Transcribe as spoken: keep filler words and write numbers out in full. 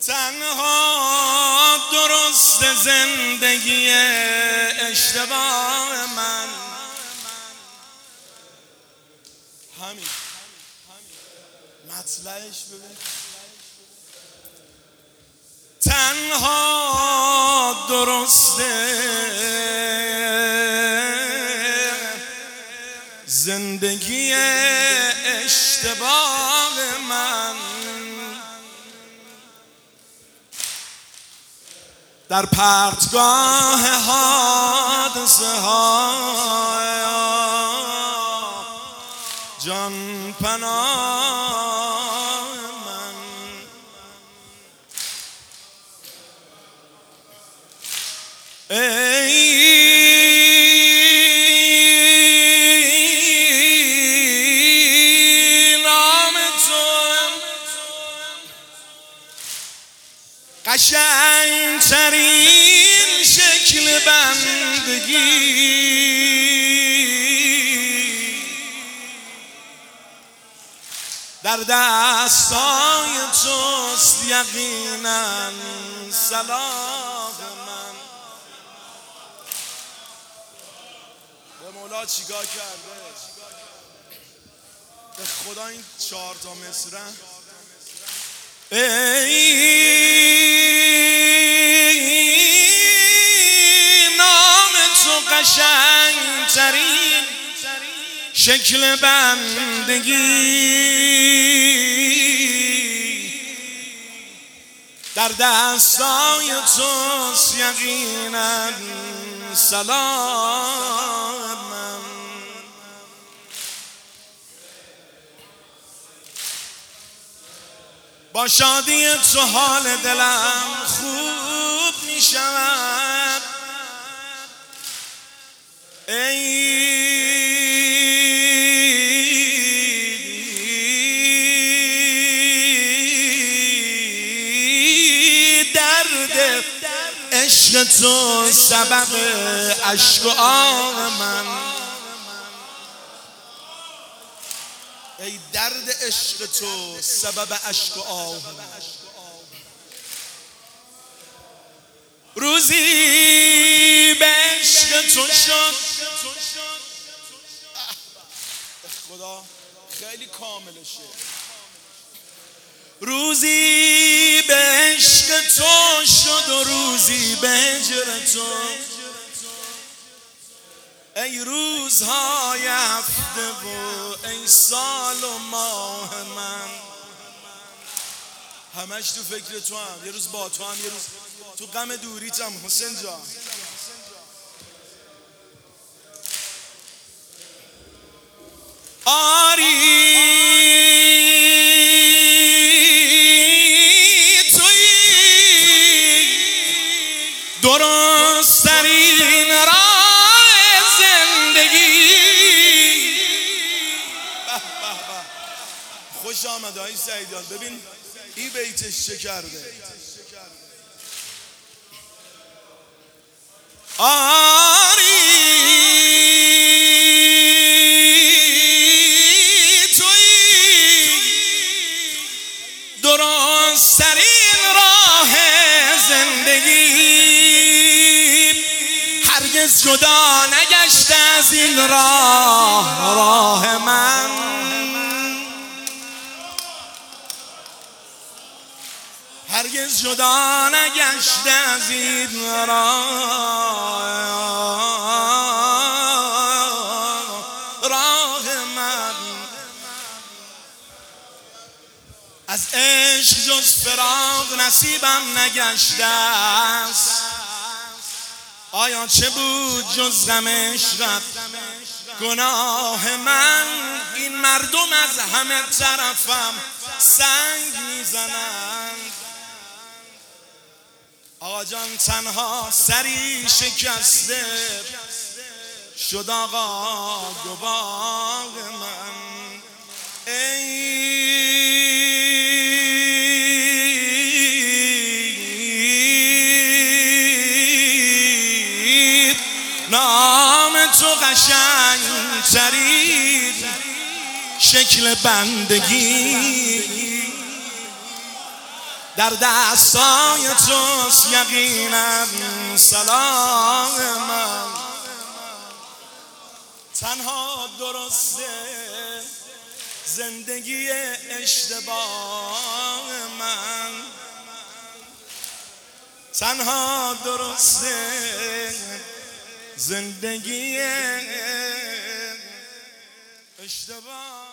تنها درست زندگی اشتباه من همین مطلعش ببین. تنها درسته زندگی اشتباه من در پرتگاه حادثه ها جان پناه من ای نام تو قشنگترین شکل بندگی در دستای توست یقینا صلاح من. به مولا چیکار کرده؟ به خدا این چهار تا مصرع ای نام تو قشنگترین شکل بندگی در دستای توست یقینا صلاح من. با شادی تو حال دلم خوب می شود ای درد عشق تو سبب اشک و آه من. ای درد عشق تو سبب اشک و آه من. روزی به عشق تو شد خدا خیلی کاملشه. روزی به عشق تو شد و روزی به هجر تو ای روزهای هفته و ای سال و ماه من. همش تو فکر تو هم، یه روز با تو هم، یه روز تو غم دوریتم حسین جان. آری توی درست ترین راه زندگی. خوش آمده های سعیدان. ببین این بیتش چه کرده. آری توی درست ترین راه زندگی هرگز جدا نگشته از این راه راه من. هرگز جدا نگشته از این راه راه من. از عشق جز فراق نصیبم نگشته است. آیا چه بود جز غم عشقت گناه من. این مردم از همه طرفم سنگ میزنند. آقا جان تنها سری شکسته شد آقا گواه من. ای نام تو قشنگترین شکل بندگی در دستای توست یقینم سلام من. تنها درسته زندگی اشتباه من، تنها درسته زندگی اشتباه